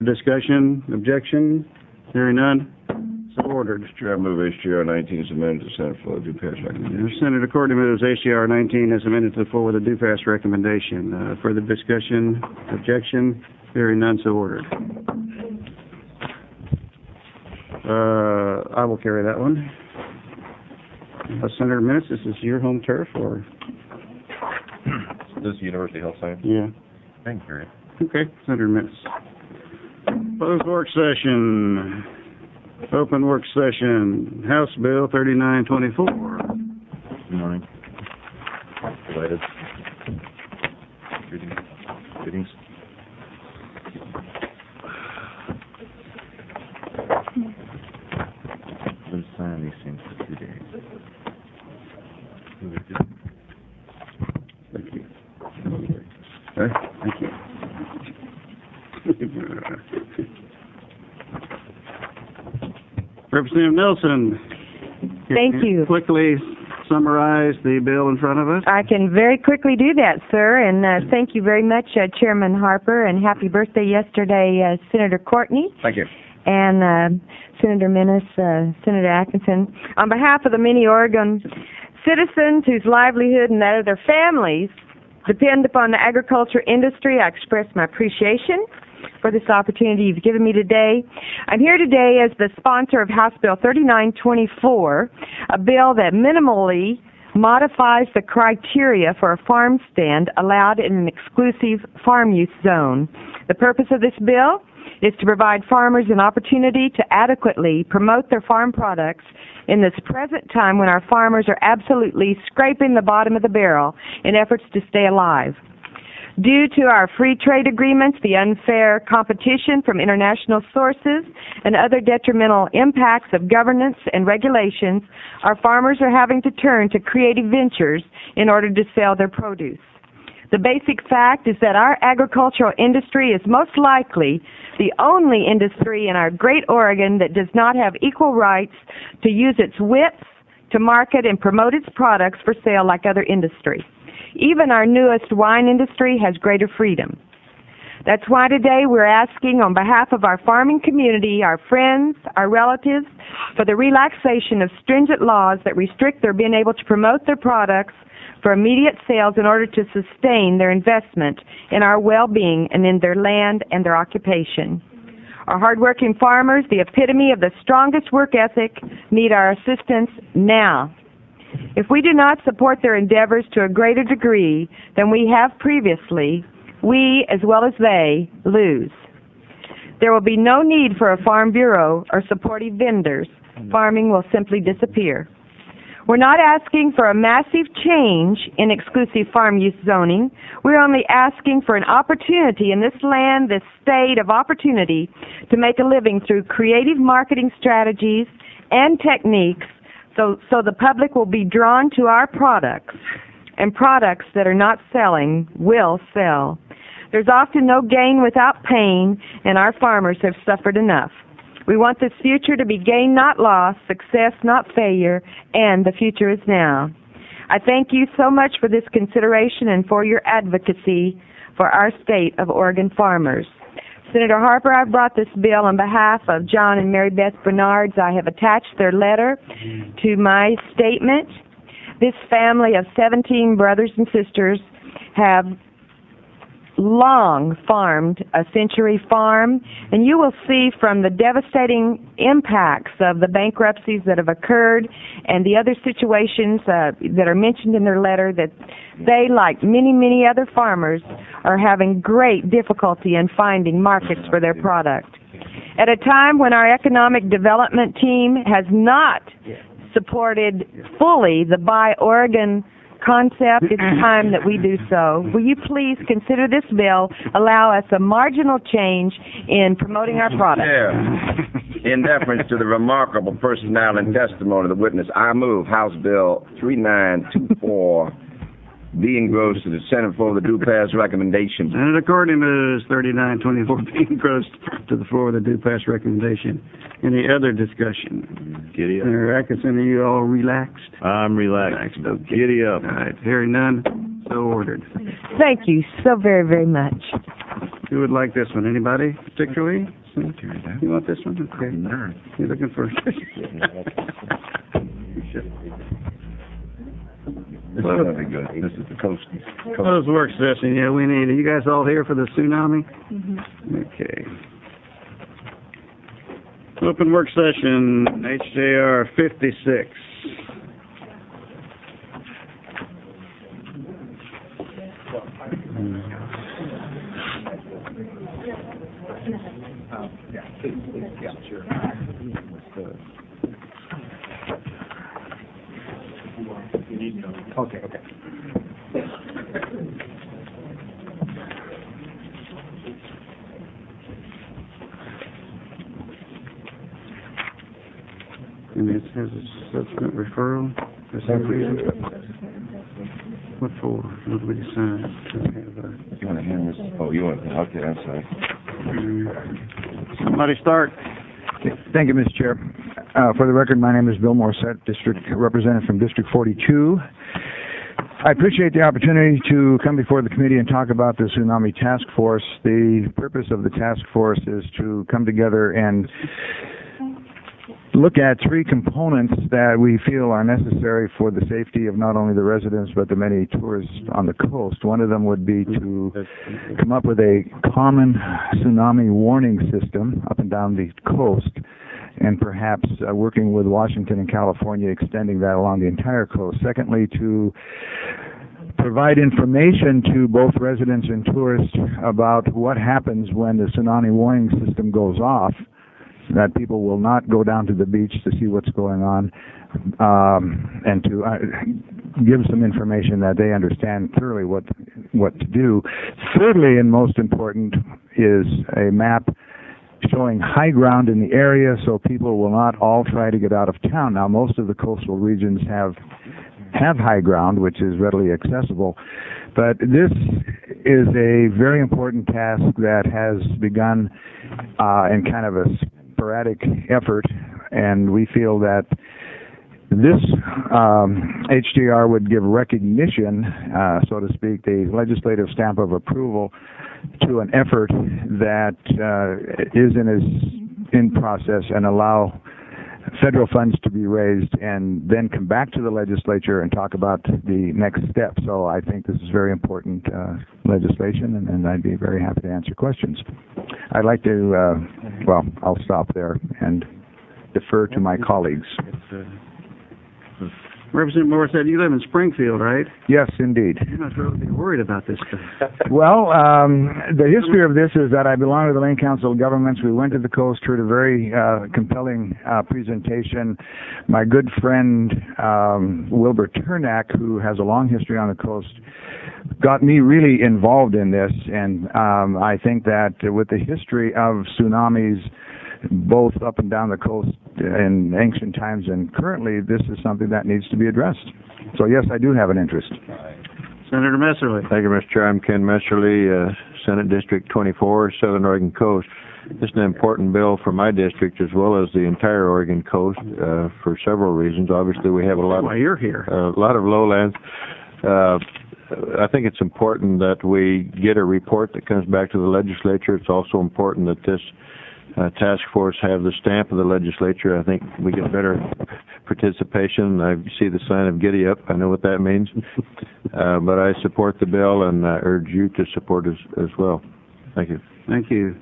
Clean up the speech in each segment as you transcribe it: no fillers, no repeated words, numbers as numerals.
Discussion, objection, hearing none, so ordered. Mr. Chair, I move HJR 19 is amended to Senate floor with a due pass recommendation. Senator Courtney moves HCR 19 as amended to the floor with a due pass recommendation. Further discussion, objection, hearing none, so ordered. I will carry that one. Senator Minutes, this is your home turf, or? This is University Health Science. Yeah. I can carry it. Okay, Senator Minutes. Closed work session. Open work session. House Bill 3924. Good morning. Delighted. Greetings. Let's sign these things for 2 days. Thank you. Okay. Thank you. Representative Nelson. Thank you. Quickly summarize the bill in front of us. I can very quickly do that, sir, and thank you very much, Chairman Harper, and happy birthday yesterday, Senator Courtney. Thank you. And Senator Minnis, Senator Atkinson. On behalf of the many Oregon citizens whose livelihood and that of their families depend upon the agriculture industry, I express my appreciation for this opportunity you've given me today. I'm here today as the sponsor of House Bill 3924, a bill that minimally modifies the criteria for a farm stand allowed in an exclusive farm use zone. The purpose of this bill is to provide farmers an opportunity to adequately promote their farm products in this present time when our farmers are absolutely scraping the bottom of the barrel in efforts to stay alive. Due to our free trade agreements, the unfair competition from international sources, and other detrimental impacts of governance and regulations, our farmers are having to turn to creative ventures in order to sell their produce. The basic fact is that our agricultural industry is most likely the only industry in our great Oregon that does not have equal rights to use its wits to market and promote its products for sale like other industries. Even our newest wine industry has greater freedom. That's why today we're asking on behalf of our farming community, our friends, our relatives, for the relaxation of stringent laws that restrict their being able to promote their products for immediate sales in order to sustain their investment in our well-being and in their land and their occupation. Our hardworking farmers, the epitome of the strongest work ethic, need our assistance now. If we do not support their endeavors to a greater degree than we have previously, we, as well as they, lose. There will be no need for a farm bureau or supportive vendors. Farming will simply disappear. We're not asking for a massive change in exclusive farm use zoning. We're only asking for an opportunity in this land, this state of opportunity, to make a living through creative marketing strategies and techniques so the public will be drawn to our products, and products that are not selling will sell. There's often no gain without pain, and our farmers have suffered enough. We want this future to be gain not loss, success not failure, and the future is now. I thank you so much for this consideration and for your advocacy for our state of Oregon farmers. Senator Harper, I brought this bill on behalf of John and Mary Beth Bernards. I have attached their letter to my statement. This family of 17 brothers and sisters have long farmed a Century Farm, and you will see from the devastating impacts of the bankruptcies that have occurred and the other situations that are mentioned in their letter that they, like many, many other farmers, are having great difficulty in finding markets for their product. At a time when our economic development team has not supported fully the Buy Oregon concept, it's time that we do so. Will you please consider this bill, allow us a marginal change in promoting our product? Yeah. In deference to the remarkable personality and testimony of the witness, I move House Bill 3924 be engrossed to the Senate for the due pass recommendation. Senator Courtney moves 3924 be engrossed to the floor with a due pass recommendation. Any other discussion? Giddy up. Senator Atkinson, are you all relaxed? I'm relaxed. Okay. Giddy up. All right. Hearing none, so ordered. Thank you so very, very much. Who would like this one? Anybody particularly? You want this one? Okay. You're looking for... This is going to be good. This is the coast. Closed work session, yeah, we need it. You guys all here for the tsunami? Okay. Open work session, HJR 56. Okay. And it has a subsequent referral. What for? What do we decide? You want to hand this? Oh, you want to? Okay, I'm sorry. Somebody start. Thank you, Mr. Chair. For the record, my name is Bill Morissette, District Representative from District 42. I appreciate the opportunity to come before the committee and talk about the Tsunami Task Force. The purpose of the task force is to come together and look at three components that we feel are necessary for the safety of not only the residents but the many tourists on the coast. One of them would be to come up with a common tsunami warning system up and down the coast, and perhaps working with Washington and California, extending that along the entire coast. Secondly, to provide information to both residents and tourists about what happens when the tsunami warning system goes off, that people will not go down to the beach to see what's going on, and to give some information that they understand thoroughly what to do. Thirdly, and most important, is a map showing high ground in the area so people will not all try to get out of town. Now, most of the coastal regions have high ground, which is readily accessible, but this is a very important task that has begun in kind of a sporadic effort, and we feel that this HDR would give recognition, so to speak, the legislative stamp of approval to an effort that is in process, and allow federal funds to be raised and then come back to the legislature and talk about the next step. So I think this is very important legislation, and I'd be very happy to answer questions. I'd like to, I'll stop there and defer to my colleagues. Representative Moore said you live in Springfield, right? Yes, indeed. You must really be worried about this stuff. Well, the history of this is that I belong to the Lane Council of Governments. We went to the coast, heard a very compelling presentation. My good friend Wilbur Turnack, who has a long history on the coast, got me really involved in this, and I think that with the history of tsunamis both up and down the coast in ancient times and currently, this is something that needs to be addressed. So yes, I do have an interest. Senator Messerly. Thank you, Mr. Chair. I'm Ken Messerly, Senate District 24, Southern Oregon Coast. This is an important bill for my district as well as the entire Oregon coast for several reasons. Obviously, we have a lot. Why you're here? A lot of lowlands. I think it's important that we get a report that comes back to the legislature. It's also important that this task force have the stamp of the legislature. I think we get better participation. I see the sign of giddy up. I know what that means. But I support the bill, and I urge you to support it as well. Thank you. Thank you.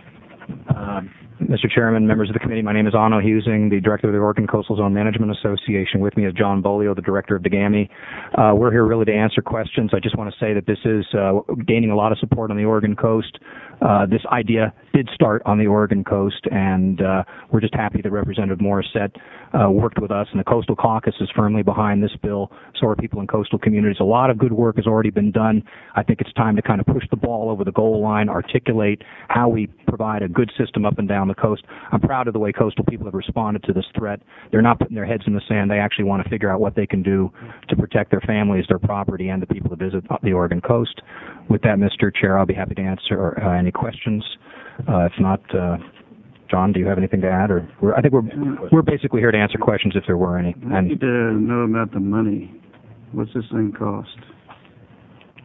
Mr. Chairman, members of the committee, my name is Onno Husing, the Director of the Oregon Coastal Zone Management Association. With me is John Bolio, the Director of DGAMI. We're here really to answer questions. I just want to say that this is gaining a lot of support on the Oregon coast. This idea did start on the Oregon coast, and we're just happy that Representative Morissette worked with us, and the Coastal Caucus is firmly behind this bill. So are people in coastal communities. A lot of good work has already been done. I think it's time to kind of push the ball over the goal line, articulate how we provide a good system up and down the coast. I'm proud of the way coastal people have responded to this threat. They're not putting their heads in the sand. They actually want to figure out what they can do to protect their families, their property, and the people that visit the Oregon coast. With that, Mr. Chair, I'll be happy to answer any questions. If not, John, do you have anything to add? Or I think we're basically here to answer questions if there were any. I need to know about the money. What's this thing cost?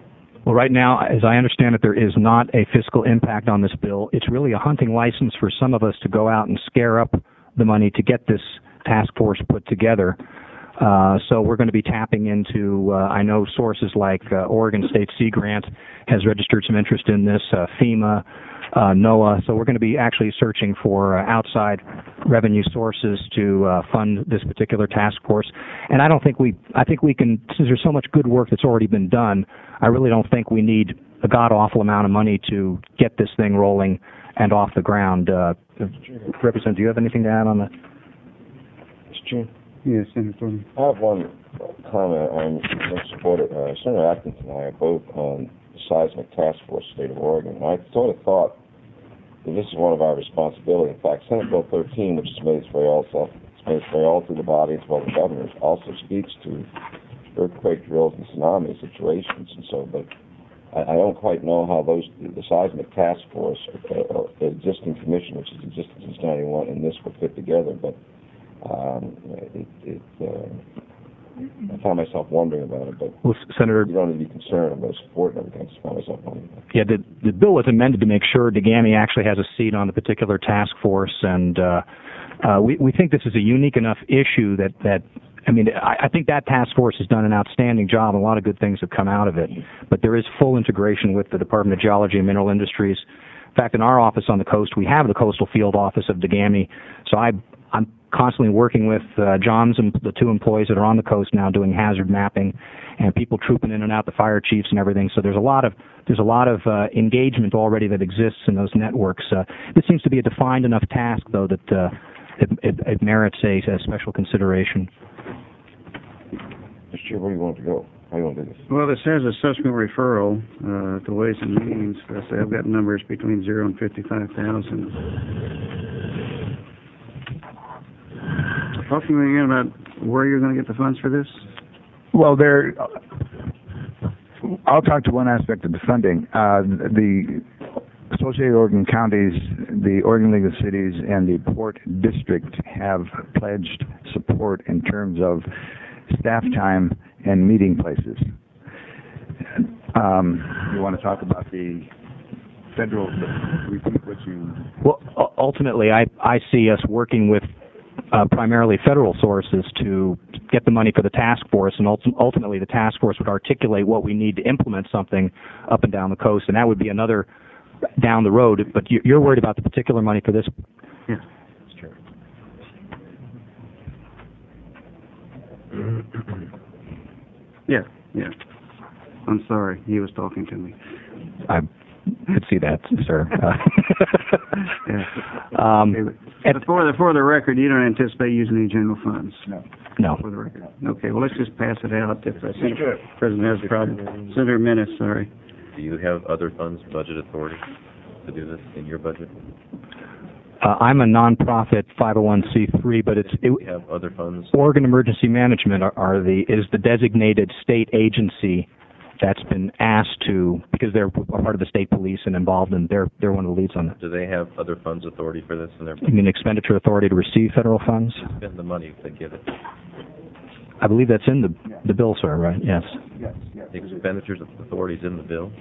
Well, right now, as I understand it, there is not a fiscal impact on this bill. It's really a hunting license for some of us to go out and scare up the money to get this task force put together. So we're going to be tapping into, I know sources like Oregon State Sea Grant has registered some interest in this, FEMA, NOAA. So we're going to be actually searching for outside revenue sources to fund this particular task force. And I think we can, since there's so much good work that's already been done, I really don't think we need a god-awful amount of money to get this thing rolling and off the ground. Representative, do you have anything to add on that? Mr. Chairman? Yes, Senator Thornton. I have one comment. I'm going to support it. Senator Atkinson and I are both on the Seismic Task Force, State of Oregon. And I sort of thought that this is one of our responsibilities. In fact, Senate Bill 13, which has made its way all through the body as well as the governor's, also speaks to earthquake drills and tsunami situations and so. But I don't quite know how the Seismic Task Force, the existing commission, which has existed since '91, and this would fit together. But I found myself wondering about it, but well, Senator, you don't need to be concerned about support and everything. I just found myself wondering about it. Yeah, the bill was amended to make sure DeGami actually has a seat on the particular task force, and we think this is a unique enough issue that I think that task force has done an outstanding job, and a lot of good things have come out of it. But there is full integration with the Department of Geology and Mineral Industries. In fact, in our office on the coast, we have the Coastal Field Office of DeGami, so I'm constantly working with John's and the two employees that are on the coast now doing hazard mapping, and people trooping in and out, the fire chiefs and everything. So there's a lot of engagement already that exists in those networks. This seems to be a defined enough task, though, that it merits a special consideration. Mr. Chair, where do you want to go? How do you want to do this? Well, this has a subsequent referral to Ways and Means. I've got numbers between 0 and 55,000. Talk to me again about where you're going to get the funds for this? Well, I'll talk to one aspect of the funding. The Associated Oregon Counties, the Oregon League of Cities, and the Port District have pledged support in terms of staff time and meeting places. You want to talk about the federal? Repeat what you. Well, ultimately, I see us working with primarily federal sources to get the money for the task force, and ultimately the task force would articulate what we need to implement something up and down the coast, and that would be another down the road. But you're worried about the particular money for this? Yeah. Sure. Yeah. I'm sorry. He was talking to me. I could see that, sir. For the record, you don't anticipate using any general funds? No. For the record. Okay, well, let's just pass it out if the President has a problem. Senator Menace, sorry. Do you have other funds, budget authority, to do this in your budget? I'm a nonprofit 501c3, but We have other funds. Oregon Emergency Management is the designated state agency that's been asked to, because they're part of the state police and involved, and they're one of the leads on that. Do they have other funds authority for this in their budget? You mean expenditure authority to receive federal funds? Spend the money if they give it. I believe that's in the bill, sir, right? Yes. The expenditures authorities in the bill?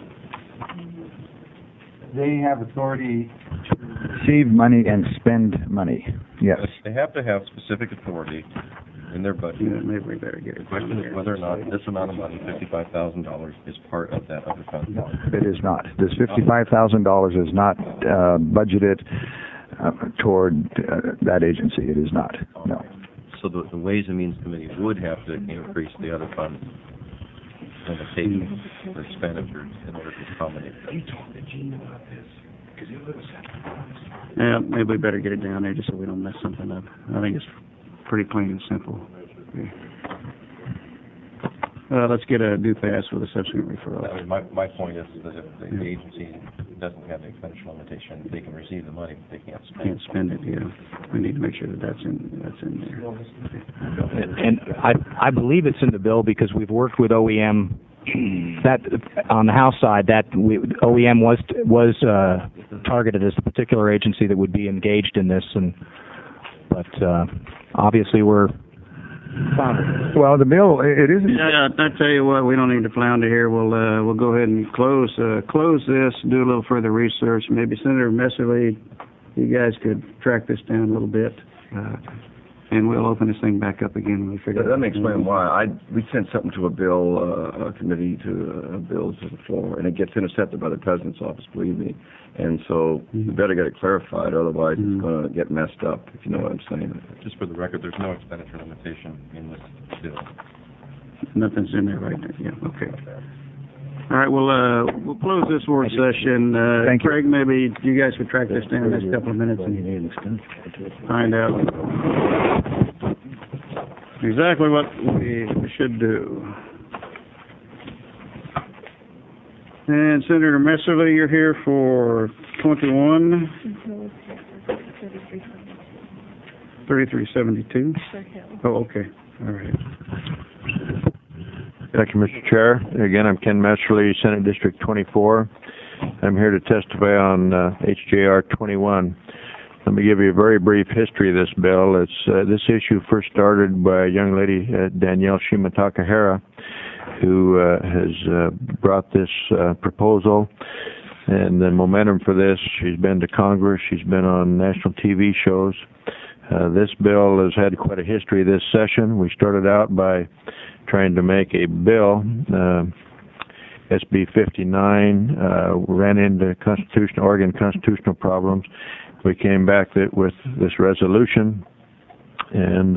They have authority to receive money and spend money. Yes. They have to have specific authority in their budget. Yeah, maybe we better get it. The question is whether or not this amount of money, $55,000, is part of that other fund. No, it is not. This $55,000 is not budgeted toward that agency. It is not. No. So the Ways and Means Committee would have to increase the other fund limitations for expenditures in order to accommodate that. Yeah, maybe we better get it down there just so we don't mess something up. I think it's pretty plain and simple. Okay. Let's get a due pass with a subsequent referral. I mean, my point is that if the agency doesn't have the expenditure limitation, they can receive the money, but they can't spend it. Can't spend it, yeah. We need to make sure that's in there. And I believe it's in the bill because we've worked with OEM. That on the House side, OEM was targeted as the particular agency that would be engaged in this, but obviously we're Well, the bill, it isn't... Yeah, I tell you what, we don't need to flounder here. We'll go ahead and close this, do a little further research. Maybe Senator Messerly, you guys could track this down a little bit. And we'll open this thing back up again when we figure it out. Let me explain why. We sent something to a committee to bill to the floor, and it gets intercepted by the president's office, believe me. And so we better get it clarified, otherwise it's going to get messed up, if you know what I'm saying. Just for the record, there's no expenditure limitation in this bill. Nothing's in there right now. Yeah, okay. All right, we'll close this work session. Thank you. Craig, maybe you guys could track this down in the next couple of minutes and find out exactly what we should do. And Senator Messerly, you're here for 21. 3372. Oh, okay. All right. Thank you, Mr. Chair. Again, I'm Ken Messerly, Senate District 24. I'm here to testify on HJR 21. Let me give you a very brief history of this bill. This issue first started by a young lady, Danielle Shima Takahara, who has brought this proposal. And the momentum for this, she's been to Congress, she's been on national TV shows. This bill has had quite a history this session. We started out by trying to make a bill, SB 59, ran into Oregon constitutional problems. We came back with this resolution, and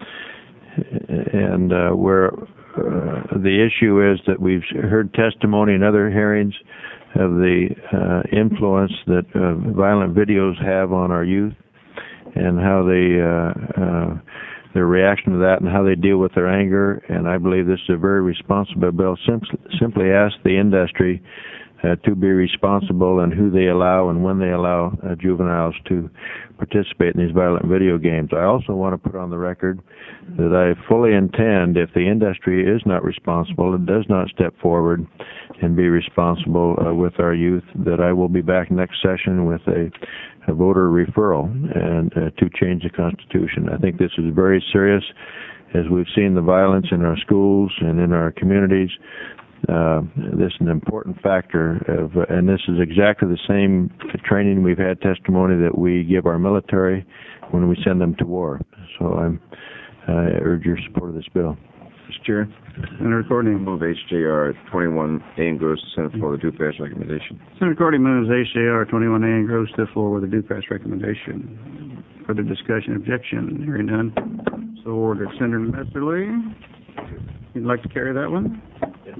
where the issue is that we've heard testimony in other hearings of the influence that violent videos have on our youth, and how their reaction to that and how they deal with their anger. And I believe this is a very responsible bill. Simply ask the industry to be responsible in who they allow and when they allow juveniles to participate in these violent video games. I also want to put on the record that I fully intend, if the industry is not responsible and does not step forward and be responsible with our youth, that I will be back next session with a voter referral and to change the Constitution. I think this is very serious, as we've seen the violence in our schools and in our communities. This is an important factor, and this is exactly the same training we've had testimony that we give our military when we send them to war. So I urge your support of this bill. Mr. Chair. Senator Courtney. Move HJR 21A engross the Senate for the due pass recommendation. Senator Courtney moves HJR 21A engrossed the floor with a due pass recommendation. Further discussion, objection, hearing none. So ordered. Senator Messerly, you'd like to carry that one? Yes.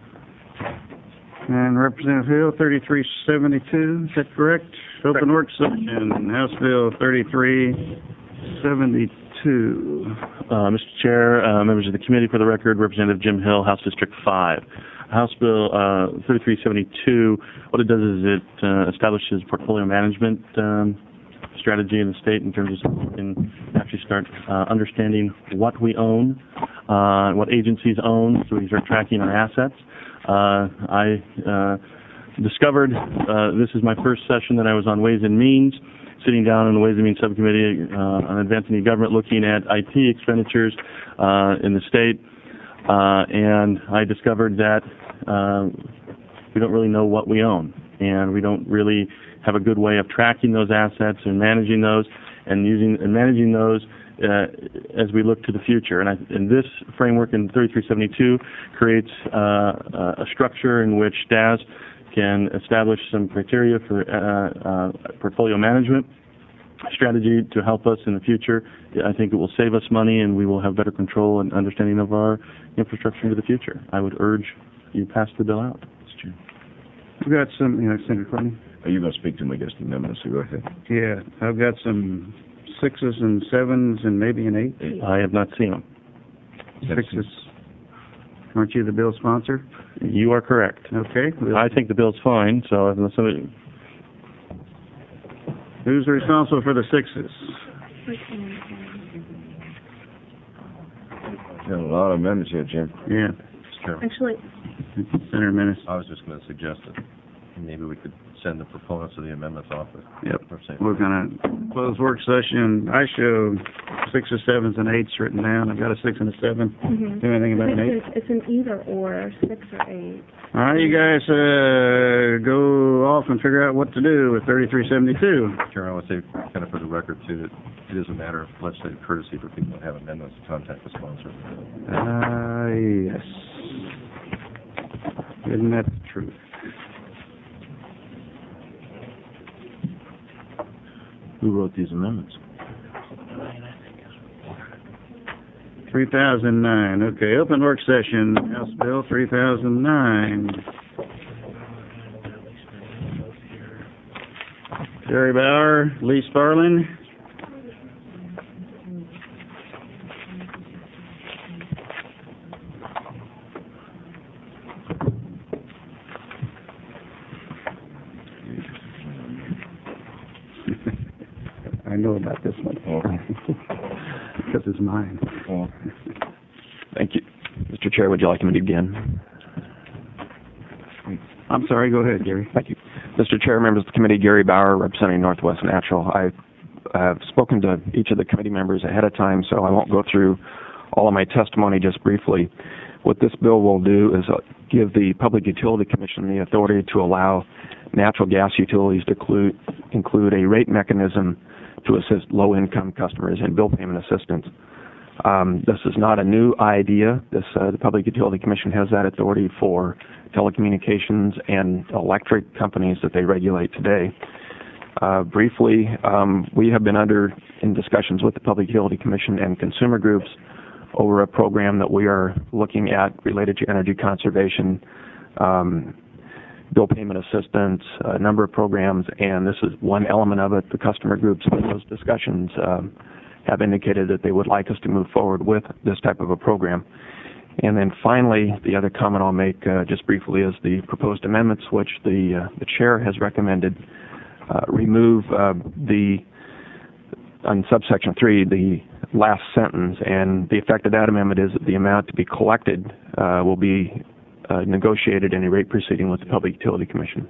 And Representative Hill, 3372, is that correct? Open work session, House Bill 3372. Mr. Chair, members of the committee, for the record, Representative Jim Hill, House District 5. House Bill 3372, what it does is it establishes portfolio management strategy in the state in terms of we can actually start understanding what we own, what agencies own, so we can start tracking our assets. I discovered, this is my first session that I was on Ways and Means, sitting down in the Ways and Means Subcommittee on Advancing E-Government, looking at IT expenditures in the state, and I discovered that we don't really know what we own, and we don't really have a good way of tracking those assets and managing those, and managing those as we look to the future. And this framework in 3372 creates a structure in which DAS can establish some criteria for portfolio management strategy to help us in the future. I think it will save us money, and we will have better control and understanding of our infrastructure into the future. I would urge you pass the bill out. We've got some, Senator Courtney. Are you going to speak to me against the amendment, so go ahead. Yeah, I've got some 6s and 7s and maybe an 8. I have not seen them. 6s. Aren't you the bill sponsor? You are correct. Okay. I think the bill's fine, so unless somebody... Who's responsible for the 6s? Got a lot of amendments here, Jim. Yeah. Mr. Chairman. Actually, Senator Menace. I was just going to suggest that maybe we could send the proponents of the amendments off. Yep. We're going to close work session. I show 6 or 7s and 8s written down. I've got a 6 and a 7. Mm-hmm. Do anything about an 8? It's an either or, 6 or 8. All right, you guys go off and figure out what to do with 3372. Chairman, I would say, kind of for the record, too, that it is a matter of legislative courtesy for people that have amendments to contact the sponsor. Yes. Isn't that the truth? Who wrote these amendments? 3009. Okay, open work session, House Bill 3009. Jerry Bauer, Lee Sparling. I know about this one. Because it's mine. Thank you. Mr. Chair, would you like me to begin? I'm sorry, go ahead, Gary. Thank you. Mr. Chair, members of the committee, Gary Bauer, representing Northwest Natural. I have spoken to each of the committee members ahead of time, so I won't go through all of my testimony, just briefly. What this bill will do is give the Public Utility Commission the authority to allow natural gas utilities to include a rate mechanism to assist low-income customers in bill payment assistance. This is not a new idea. The Public Utility Commission has that authority for telecommunications and electric companies that they regulate today. Briefly, we have been in discussions with the Public Utility Commission and consumer groups over a program that we are looking at related to energy conservation, bill payment assistance, a number of programs, and this is one element of it. The customer groups in those discussions have indicated that they would like us to move forward with this type of a program. And then finally, the other comment I'll make just briefly is the proposed amendments, which the chair has recommended remove on subsection 3, the last sentence, and the effect of that amendment is that the amount to be collected will be negotiated in a rate proceeding with the Public Utility Commission.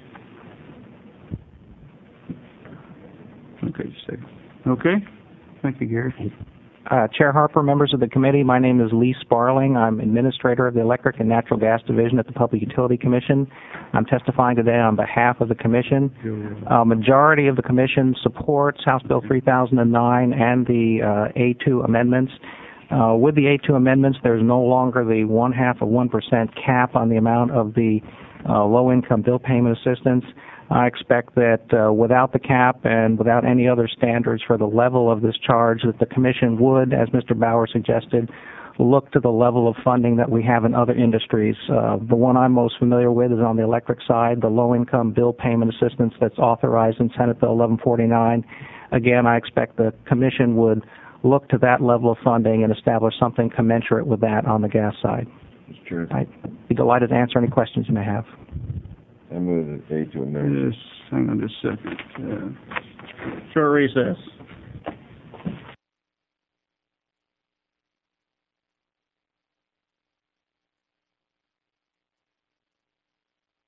Okay, just a second. Okay. Thank you, Gary. Chair Harper, members of the committee, my name is Lee Sparling. I'm Administrator of the Electric and Natural Gas Division at the Public Utility Commission. I'm testifying today on behalf of the Commission. Majority of the Commission supports House Bill 3009 and the A2 amendments. With the A2 amendments, there's no longer the 0.5% cap on the amount of the low-income bill payment assistance. I expect that without the cap and without any other standards for the level of this charge, that the Commission would, as Mr. Bauer suggested, look to the level of funding that we have in other industries. The one I'm most familiar with is on the electric side, the low-income bill payment assistance that's authorized in Senate Bill 1149. Again, I expect the Commission would look to that level of funding and establish something commensurate with that on the gas side. Mr. Chair. I'd be delighted to answer any questions you may have. I move that A2 amendment. Hang on just a second. Short recess.